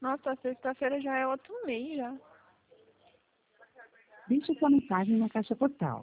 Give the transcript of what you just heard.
Nossa, sexta-feira já é outro mês já. Deixe sua mensagem na caixa postal.